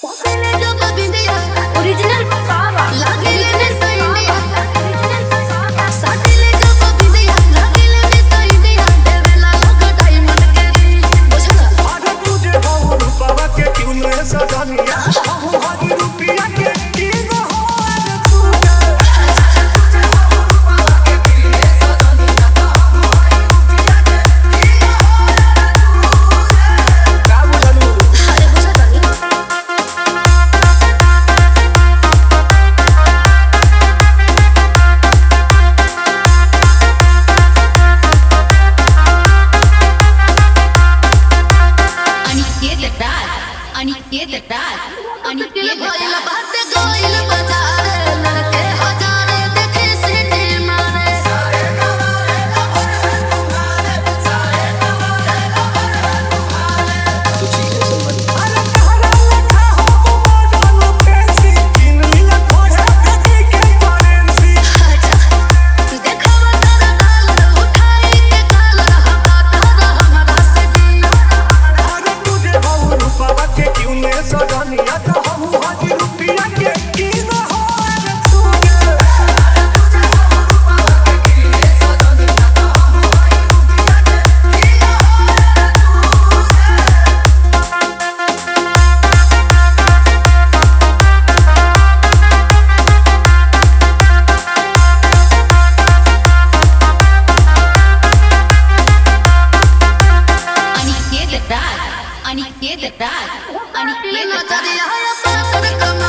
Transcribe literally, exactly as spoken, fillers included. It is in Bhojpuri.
ओरिजिनल पावा लागेले सैंडिया साटिले जब बिंदिया लागेले सैंडिया देवेला लोग डायमंड के री बुझला अरे तुझे हो रूपवा के क्यों न सजनिया हम हरी रुपया के किंग हो अरे तुझे तुझे हो रूपवा के क्यों न सजनिया हम हरी रुपया के किंग हो अरे तुझे का बुझलू अरे बुझता अनिकेत राज अनिकेत भइल बात गइल बाजार लड़के हजारे देखे सिटी मारे सारे गवारे लबरे तुम्हारे सारे गवारे लबरे तुम्हारे तू चीजें संभल अरे कहरा लिखा हो मॉडल पेंसी किन लिया थोड़े फेंकी के करेंसी अच्छा देखावा तारा डाल उठाई के काल हवा तारा हमारा से दी अरे तुझे हो रूपवा के क्यों न सजनिया तो हम हरी रुपया के किंग हो अरे तुझे अरे तुझे हो रूपवा के क्यों न सजनिया तो हम हरी रुपया के किंग हो अरे तुझे अनिकेत राज अनिकेत राज अनिकेत राज नजरिया पातर कम